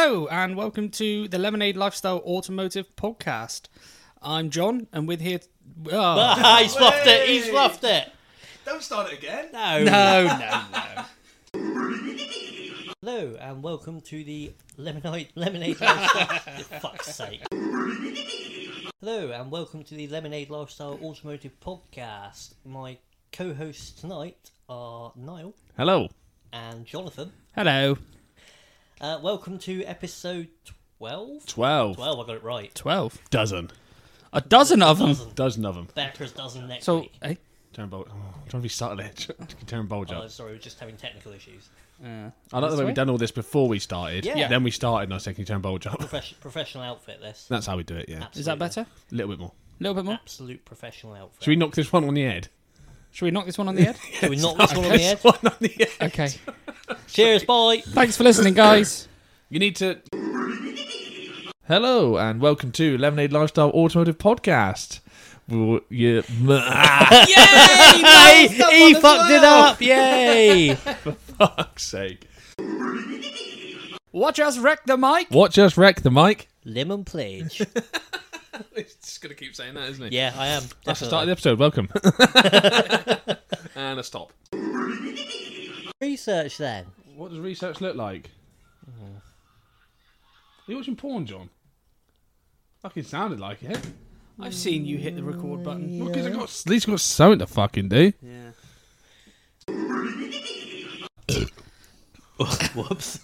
Hello and welcome to the Lemonade Lifestyle Automotive Podcast. I'm John and with here... He's fluffed it, he's fluffed it. Don't start it again. No. Hello and welcome to the Lemonade Lifestyle... For fuck's sake. Hello and welcome to the Lemonade Lifestyle Automotive Podcast. My co-hosts tonight are Niall. Hello. And Jonathan. Hello. Welcome to episode 12? 12. 12, I got it right. 12. Dozen. A dozen of them. Dozen of them. Becker's dozen next So, week. Turn bulge. Oh, I'm trying to be subtle it. Turn bulge Oh, up. sorry, we're just having technical issues. I like the way we've done all this before we started. Yeah. Then we started and I said, can you turn bulge up? Professional outfit, this. That's how we do it, yeah. Absolutely. is that better? A little bit more. A little bit more? Absolute professional outfit. Should we knock this one on the head? Should we knock this one on the head? Should we knock this one on the head? One on the head. Okay. Cheers, bye! Thanks for listening, guys. You need to... Hello and welcome to Lemonade Lifestyle Automotive Podcast. Well, yeah. Yay! He fucked it up! Yay! For fuck's sake. Watch us wreck the mic. Watch us wreck the mic. Lemon pledge. He's just going to keep saying that, isn't he? Yeah, I am. That's the start of the episode. Welcome. And a stop. Research then. What does research look like? Are you watching porn, John? Fucking sounded like it. I've seen you hit the record button. Look, at least got something to fucking do. Yeah. Whoops.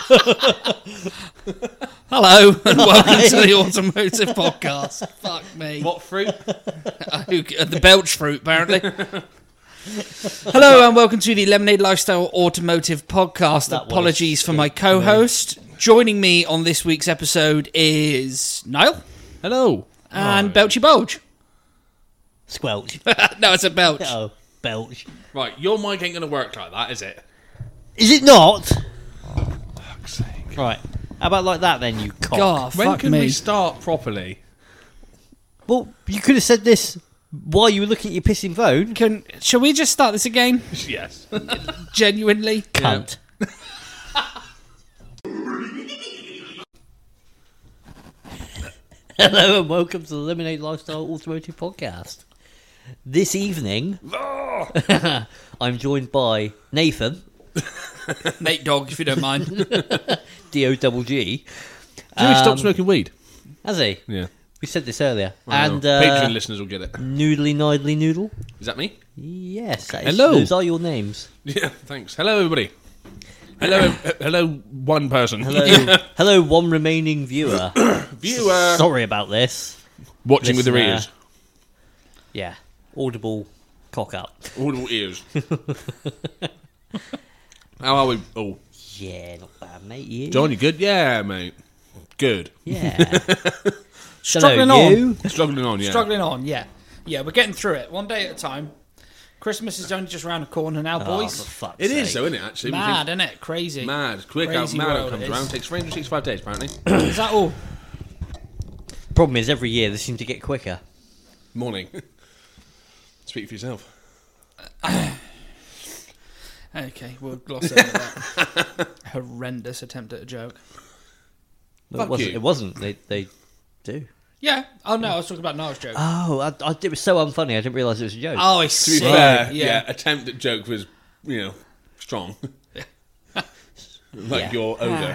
Hello and welcome to the Automotive Podcast. Fuck me. What fruit? The Belch fruit, apparently. Hello and welcome to the Lemonade Lifestyle Automotive Podcast. That one Apologies is for my co-host. Joining me on this week's episode is Niall Hello. and Belchy Bulge. Squelch. No, it's a Belch. Oh, belch. Right, your mic ain't going to work like that, is it? Is it not? Fuck's sake. Right. How about like that then, you cock? God, When fuck can me. we start properly? Well, you could have said this while you were looking at your pissing phone. Shall we just start this again? Yes. Genuinely? Cunt. Hello and welcome to the Lemonade Lifestyle Automotive Podcast. This evening, I'm joined by Nathan, Nate Dogg, if you don't mind. D-O-double-G. Jimmy stopped smoking weed. Has he? Yeah. We said this earlier. I And know. Patreon listeners will get it. Noodly Nidely Noodle. Is that me? Yes. Hello. Those are your names. Yeah, thanks. Hello, everybody. Hello, one person. Hello, hello, one remaining viewer. Viewer. Sorry about this. Watching with their Listener. ears. Yeah. Audible cock up. Audible ears. How are we? Oh, Yeah, not bad, mate. You? John, you good? Yeah, mate. Good. Yeah. Struggling Hello, on. you? Struggling on, yeah. Struggling on, yeah. Yeah, we're getting through it. One day at a time. Christmas is only just around the corner now, Oh, boys. for fuck's It is, sake. though, isn't it, actually? Mad, isn't it? Crazy. Mad. Quick Crazy out, mad world out comes it is. around. Takes 365 days, apparently. Is that all? Problem is, every year they seem to get quicker. Morning. Speak for yourself. Okay, we'll gloss over that. Horrendous attempt at a joke. No, Fuck you. It wasn't. They do. Yeah. Oh, no, I was talking about Niall's joke. Oh, it was so unfunny. I didn't realise it was a joke. Oh, I To be see. fair, Yeah. attempt at joke was, strong. Like Yeah. your odour.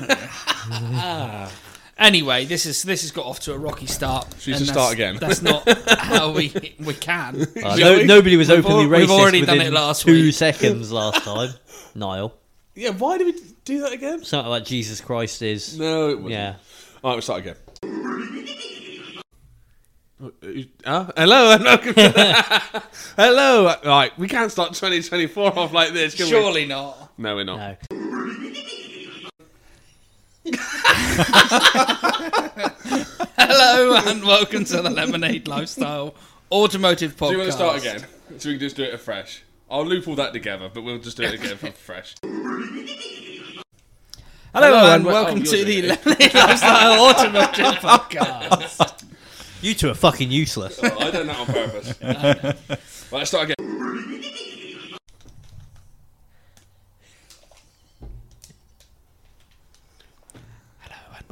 Anyway, this has got off to a rocky start. Should we and just start again? That's not how we can. Nobody was openly We've racist already done within it last 2 week. seconds last time. Niall. Yeah, why did we do that again? Something like Jesus Christ is... No, it wasn't. Yeah. All right, we'll start again. Hello and welcome to Hello. Right, we can't start 2024 off like this, can we? Surely not. No, we're not. No. Hello and welcome to the Lemonade Lifestyle Automotive Podcast. Do you want to start again? So we can just do it afresh. I'll loop all that together, but we'll just do it again afresh. Hello and and welcome you're to doing the it. Lemonade Lifestyle Automotive Podcast. You two are fucking useless. Oh, I done that on purpose. Right, let's start again.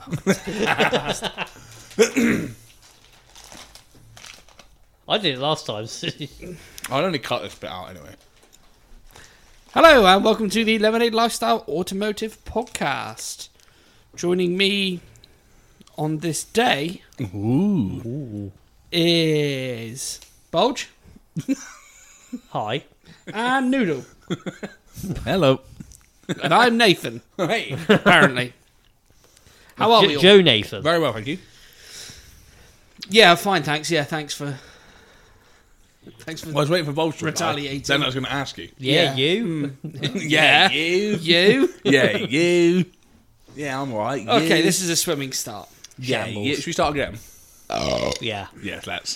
I did it last time. I'll only cut this bit out anyway. Hello, and welcome to the Lemonade Lifestyle Automotive Podcast. Joining me on this day is Bulge Hi. and Noodle. Hello. And I'm Nathan, Hey. apparently. How are we all? Joe Nathan. Very well, thank you. Yeah, fine, thanks. Yeah, thanks for I was waiting for Bolster. Retaliating. Then I was going to ask you. Yeah, Yeah. you. Yeah. you. You. Yeah, you. Yeah, I'm alright. Okay, this is a swimming start. Yeah, Shambles. yeah. Should we start again? Yeah. Yes, let's.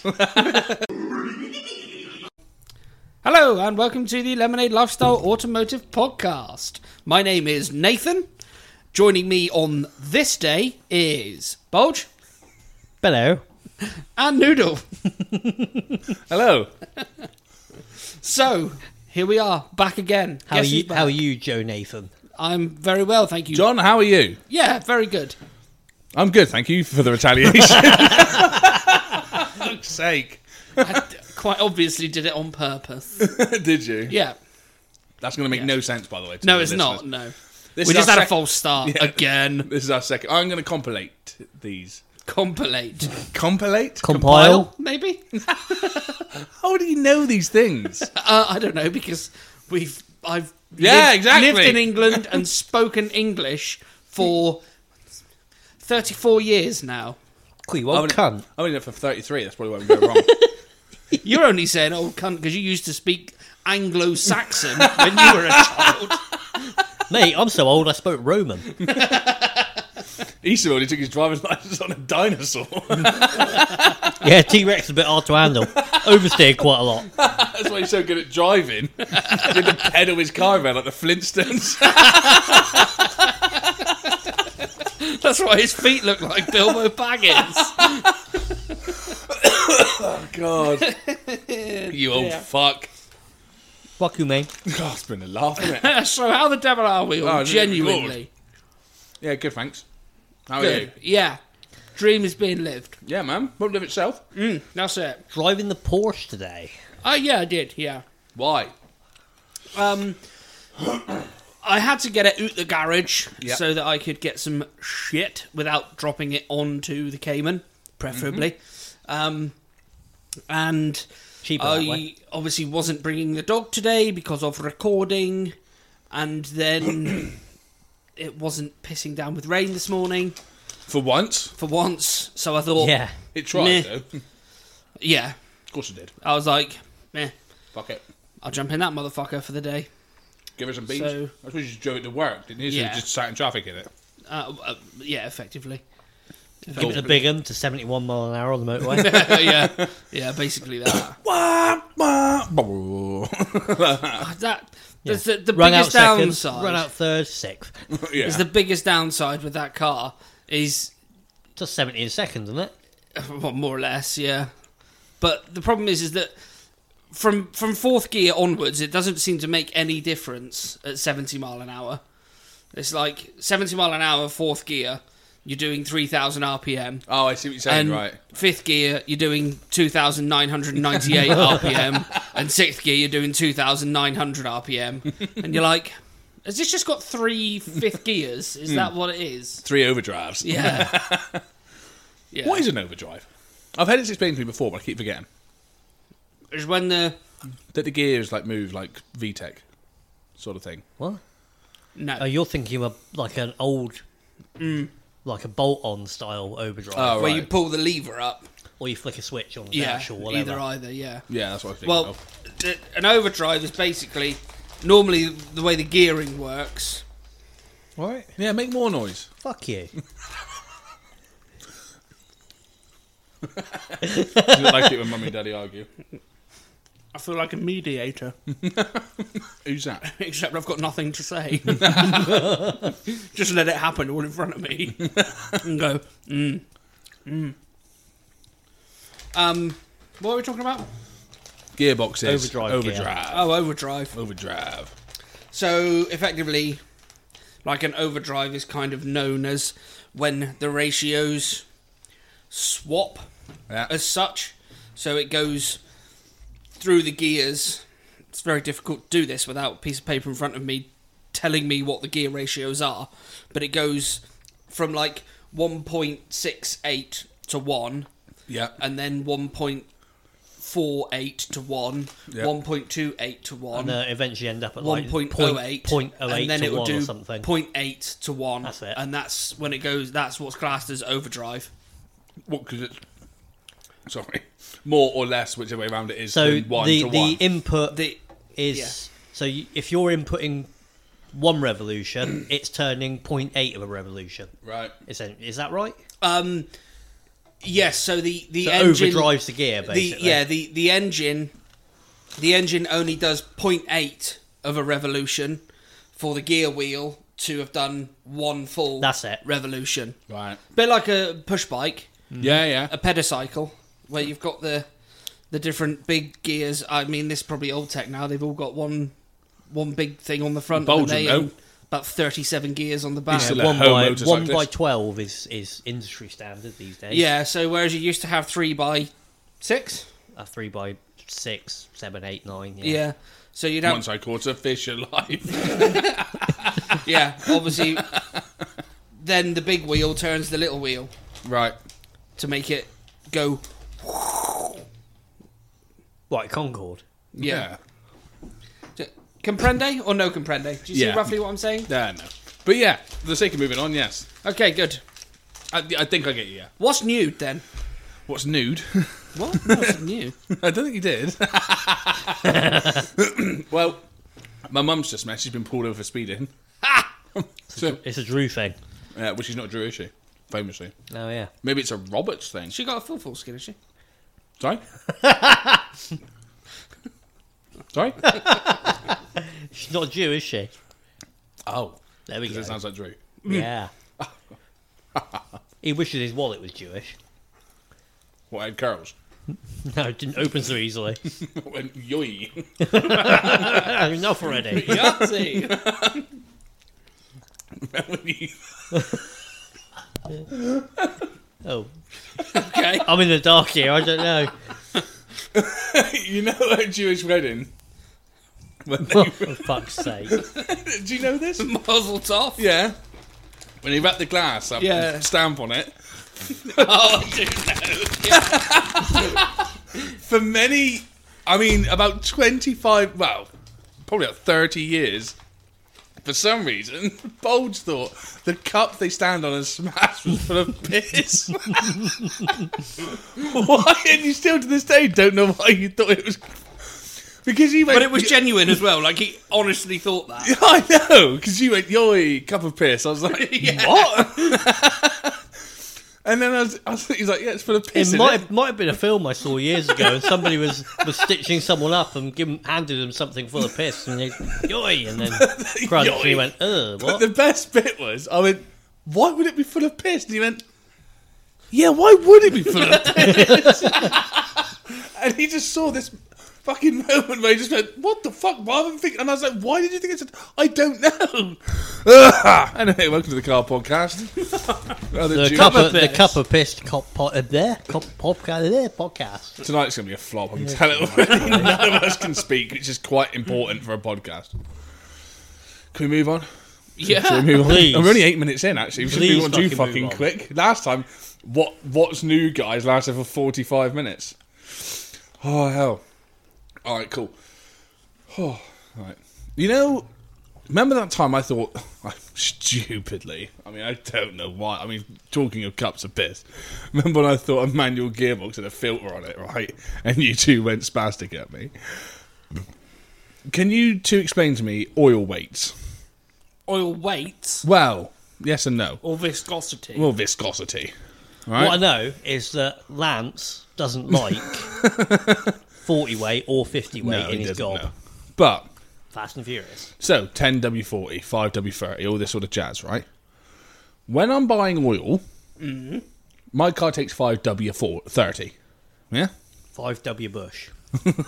Hello, and welcome to the Lemonade Lifestyle Automotive Podcast. My name is Nathan. Joining me on this day is Bulge Hello. and Noodle. Hello. So, here we are, back again. How are Guess who's you? back? How are you, Joe Nathan? I'm very well, thank you. John, how are you? Yeah, very good. I'm good, thank you for the retaliation. For fuck's sake. I quite obviously did it on purpose. Did you? Yeah. That's going to make no sense, by the way. to No, the it's listeners. not, no. This We is just our had a sec- false start Yeah. again. This is our second. I'm going to compilate these. Compilate. Compilate? Compile. Maybe? How do you know these things? I don't know, because I've Yeah, exactly. lived in England and spoken English for 34 years now. Cool, you old cunt. I've only done it for 33. That's probably why we go wrong. You're only saying old cunt because you used to speak Anglo-Saxon when you were a child. Mate, I'm so old I spoke Roman. Easter when he took his driver's license on a dinosaur. Yeah, T-Rex is a bit hard to handle. Oversteered quite a lot. That's why he's so good at driving. He had to pedal his car around like the Flintstones. That's why his feet look like Bilbo Baggins. Oh, God. You old fuck. Fuck you, mate. God, it's been a laugh, isn't it? So how the devil are we all? Oh, Genuinely. Yeah, good, thanks. How are Good. you? Yeah. Dream is being lived. Yeah, man. Won't live itself. That's it. Driving the Porsche today. Oh, yeah, I did, yeah. Why? I had to get it out the garage Yep. so that I could get some shit without dropping it onto the Cayman, preferably. And Cheaper that I way. obviously wasn't bringing the dog today because of recording, and then it wasn't pissing down with rain this morning For once. for once. So I thought, Yeah. It tried, Meh. though. Of yeah, course it did. I was like, meh, Fuck it. I'll jump in that motherfucker for the day. Give her some beans. So- I suppose you just drove it to work, didn't you? So you Yeah. just sat in traffic in it. Yeah, effectively. Give it a big 'un to 71 mile an hour on the motorway. yeah, basically that. Wah, wah, wah. That's the Run out biggest second, downside. run out third, sixth. Yeah. Is the biggest downside with that car is, Just 70 in seconds, isn't it? well, more or less, yeah. But the problem is that from fourth gear onwards, it doesn't seem to make any difference at 70 mile an hour. It's like 70 mile an hour, fourth gear, you're doing 3,000 RPM. Oh, I see what you're saying, And right. fifth gear, you're doing 2,998 RPM. And sixth gear, you're doing 2,900 RPM. And you're like, has this just got 3 fifth gears? Is that what it is? 3 overdrives. Yeah. Yeah. What is an overdrive? I've had it explained to me before, but I keep forgetting. Is when the... That the gears like move like VTEC sort of thing. What? No. Oh, you're thinking of like an old, like a bolt-on style overdrive. Oh, where right. you pull the lever up. Or you flick a switch on the Yeah, dash or whatever. either, yeah. Yeah, that's what I was thinking Well, of. an overdrive is basically normally the way the gearing works. Right. Yeah, make more noise. Fuck you. You don't like it when mummy and daddy argue. I feel like a mediator, Who's that? except I've got nothing to say. Just let it happen all in front of me and go. What are we talking about? Gearboxes. Overdrive, Oh, overdrive. Overdrive. So effectively, like an overdrive is kind of known as when the ratios swap Yeah. as such. So it goes through the gears. It's very difficult to do this without a piece of paper in front of me telling me what the gear ratios are. But it goes from like 1.68 to 1, Yeah. and then 1.48 to 1, Yeah. 1.28 to 1. And eventually end up at like 1.08, 0.08 and then to it will 1 do or something. 0.8 to 1. That's it. And that's when it goes, that's what's classed as overdrive. What? Because it's more or less, whichever way around it is. So than 1 the to 1. the input The is yeah. so if you're inputting 1 revolution, it's turning 0.8 of a revolution. Right. Is that right? Yes, so the So engine overdrives the gear basically. the engine only does 0.8 of a revolution for the gear wheel to have done 1 full That's it. revolution. Right. Bit like a push bike, Yeah, yeah. a pedocycle, where you've got the different big gears. I mean, this is probably old tech now. They've all got one big thing on the front, Bulging, and they though. own about 37 gears on the back. Still Yeah, a home 1 motorcyclist. by 12 is industry standard these days. Yeah, so whereas you used to have 3 by 6, A 3 by 6, 7, 8, 9. yeah. So you'd have Once I caught a fish alive. yeah, obviously. Then the big wheel turns the little wheel Right. to make it go. Right, Concorde. Yeah. Comprende or no comprende? Do you see Yeah. roughly what I'm saying? No. But yeah, for the sake of moving on, yes. Okay, good. I think I get you, yeah. What's new then? What's nude? What? What's new? I don't think you did. Well, my mum's just messaged, she's been pulled over for speeding. So, It's a Drew thing. well, she's not Drew, is she? Famously. Oh, yeah. Maybe it's a Roberts thing. She got a full skin, has she? Sorry? Sorry? She's not Jew, is she? Oh. There we Because go. it sounds like Drew. Yeah. He wishes his wallet was Jewish. What, had curls? No, it didn't open so easily. Went, yoy. Enough already. Yahtzee! Oh, Okay. I'm in the dark here. I don't know. You know a Jewish wedding? When For they, fuck's sake. do you know this? Muzzle top. Yeah. When you wrap the glass up Yeah. and stamp on it. Oh, I do know. For many, I mean, about 25, well, probably about 30 years, for some reason, Bulge thought the cup they stand on and smash was full of piss. Why? And you still to this day don't know why you thought it was. Because you went. But it was genuine as well. Like, he honestly thought that. I know, because you went, yoy, cup of piss. I was like, what? And then he's like, yeah, it's full of piss. It in might have been a film I saw years ago, and somebody was stitching someone up and handed them something full of piss, and they yoy, and then crunch, and he Yoy. went, But what? the best bit was, I went, why would it be full of piss? And he went, yeah, why would it be full of piss? And he just saw this fucking moment where he just went, what the fuck? Why am I thinking? And I was like, why did you think it's I don't know. Anyway, welcome to the Car Podcast. The cup of piss podcast. Tonight's going to be a flop, I can tell it already. None of us can speak, which is quite important for a podcast. Can we move on? Yeah. Shall we move on? Please. We're only 8 minutes in, actually. We should Please move on too fucking fucking move on. quick. Last time, what's new, guys, lasted for 45 minutes. Oh, hell. All right, cool. Oh, right. You know, remember that time I thought, stupidly, I mean, I don't know why. I mean, talking of cups of piss. Remember when I thought a manual gearbox had a filter on it, right? And you two went spastic at me. Can you two explain to me oil weights? Oil weight Well, yes and no. or viscosity? Well, viscosity. Right? What I know is that Lance doesn't like 40 weight or 50 weight no, in he his doesn't gob. know. But, Fast and Furious. so, 10W40, 5W30, all this sort of jazz, right? When I'm buying oil, my car takes 5W30. Yeah? 5W Bush.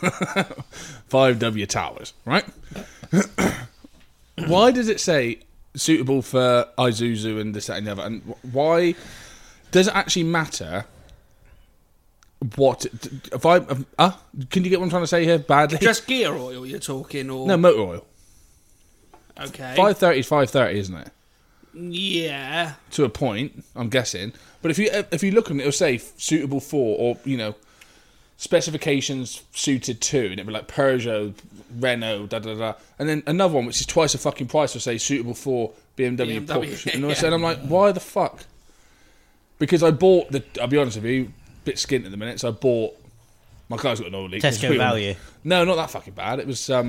5W Towers, right? Why does it say suitable for Isuzu and this, that, and the other. And why does it actually matter? What if I? Can you get what I'm trying to say here? Badly. Just gear oil you're talking, or No, motor oil. Okay. 530 is 530, isn't it? Yeah. To a point, I'm guessing. But if you look at it, it'll say suitable for, or specifications suited to, and it'll be like Peugeot, Renault, da da da. And then another one which is twice the fucking price will say suitable for BMW, Porsche. And I'm like, why the fuck? Because I bought I'll be honest with you, a bit skint at the minute, so I bought. My car's got an oil leak. Tesco value. No, not that fucking bad. It was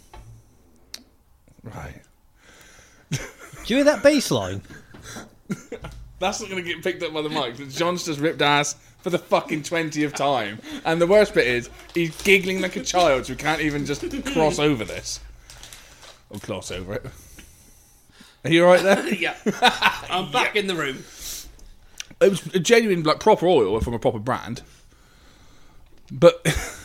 right. Do you hear that bass line? That's not going to get picked up by the mic. John's just ripped ass for the fucking 20th time. And the worst bit is, he's giggling like a child, so we can't even just cross over this. Or cross over it. Are you alright there? Yeah. I'm back in the room. It was a genuine, like, proper oil from a proper brand. But...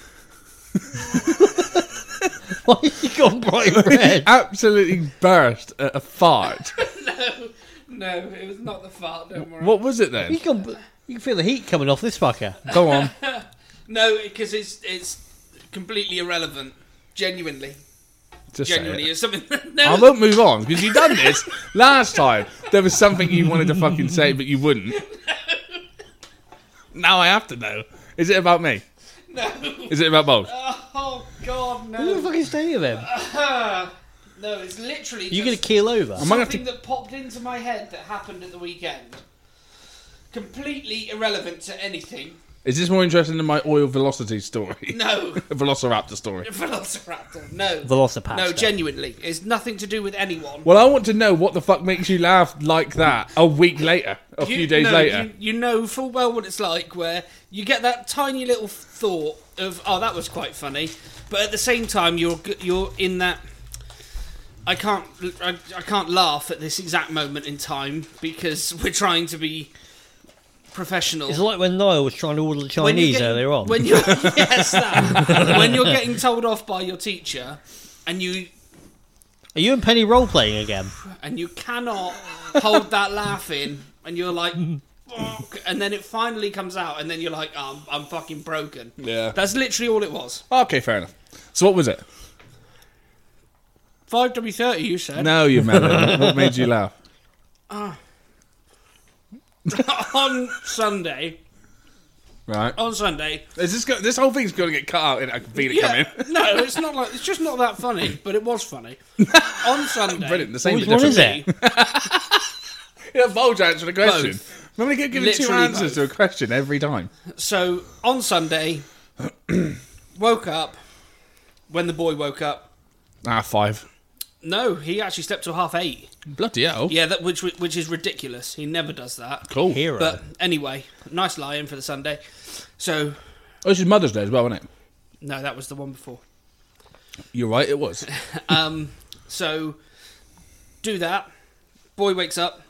Why have you gone bright red? absolutely burst at a fart. No, it was not the fart, don't worry. What was it then? You can feel the heat coming off this fucker. Go on. No, because it's completely irrelevant. Genuinely. Just say Genuinely. it. It's something... I No. won't move on, because you've done this last time. There was something you wanted to fucking say, but you wouldn't. Now I have to know. Is it about me? No. Is it about both? Oh, God, What the no. fuck is staying of him? No, it's literally You're just going to keel over. I might have something that popped into my head that happened at the weekend. Completely irrelevant to anything. Is this more interesting than my oil velocity story? No. Velociraptor story. Velociraptor. No. Velocipaster. No, genuinely. It's nothing to do with anyone. Well, I want to know what the fuck makes you laugh like that a week later, a few days later. You know full well what it's like, where you get that tiny little thought of, oh, that was quite funny, but at the same time you're in that. I can't laugh at this exact moment in time because we're trying to be professional. It's like when Niall was trying to order the Chinese earlier on. When you're yes, that. When you're getting told off by your teacher, and you Are you and Penny role playing again? cannot hold that laugh in, and you're like, fuck, and then it finally comes out, and then you're like, oh, I'm fucking broken. Yeah. That's literally all it was. Okay, fair enough. So what was it? 5W30, you said. No, you melon. What made you laugh? On Sunday. Right. On Sunday. Is this whole thing's going to get cut out, and I can feel it coming. No, it's not like it's just not that funny, but it was funny. On Sunday. Brilliant. The same Which but one is different. it? Yeah, bold answer to the question. Both. Remember, you get given two Literally answers both. to a question every time. So on Sunday, woke up when the boy woke up. 5. No, he actually slept till 8:30. Bloody hell. Yeah, that which is ridiculous. He never does that. Cool. Hero. But anyway, nice lie-in for the Sunday. So Oh, this is Mother's Day as well, isn't it? no, that was the one before. You're right, it was. So do that. Boy wakes up.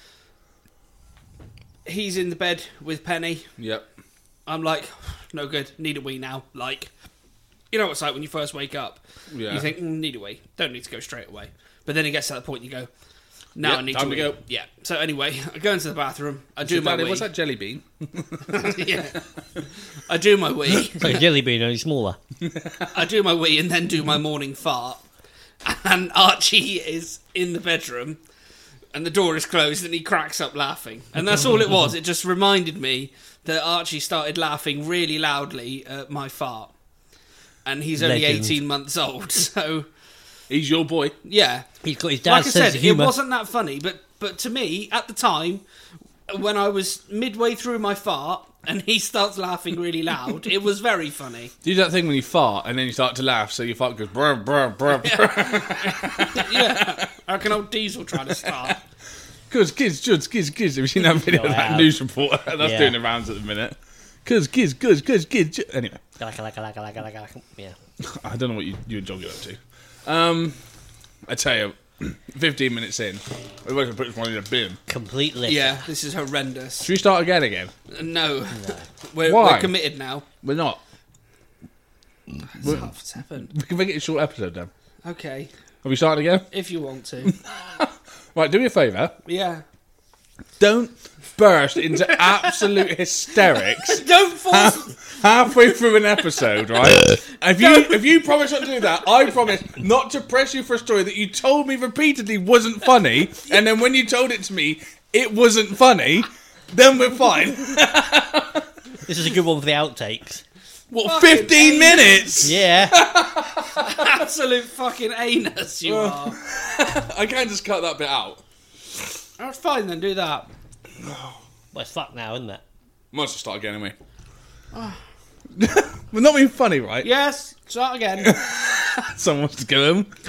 He's in the bed with Penny. Yep. I'm like, no good. Need a wee now. Like, you know what it's like when you first wake up. Yeah. You think, need a wee. Don't need to go straight away. But then it gets to that point you go, now Yep, I need time to to wee. go. Yeah. So anyway, I go into the bathroom. I do my Daddy, wee. what's that jelly bean? Yeah. I do my wee. It's like a jelly bean, only smaller. I do my wee and then do my morning fart. And Archie is in the bedroom and the door is closed and he cracks up laughing. And that's all it was. It just reminded me that Archie started laughing really loudly at my fart. And he's only Legend. 18 months old, so He's your boy. yeah. He's got his Like dad's I sense said, of it humour. wasn't that funny, but to me, at the time, when I was midway through my fart and he starts laughing really loud, it was very funny. Do you do that thing when you fart and then you start to laugh, so your fart goes brr, brr, brr, brr. Yeah. I can old Diesel try to start. Cuz kids. Have you seen that video No, of I that have. news reporter? That's Yeah. doing the rounds at the minute. Cuz kids. Anyway, Yeah. I don't know what you and John get up to. I tell you, 15 minutes in, we're going to put this one in a bin. Complete litter. Yeah, this is horrendous. Should we start again? No. We're Why? committed now. We're not. It's 7:30. We can make it a short episode then. Okay, Have we started again? if you want to. Right, do me a favour. Yeah. Don't burst into absolute hysterics Don't force. halfway through an episode, right? If you promise not to do that, I promise not to press you for a story that you told me repeatedly wasn't funny, and then when you told it to me, it wasn't funny, then we're fine. This is a good one for the outtakes. What, 15 minutes? Yeah. Absolute fucking anus you are. I can't just cut that bit out. That's fine then, do that. Well, it's fucked now, isn't it? Might as well start again anyway. We're not being funny, right? Yes, start again. Someone wants to go home.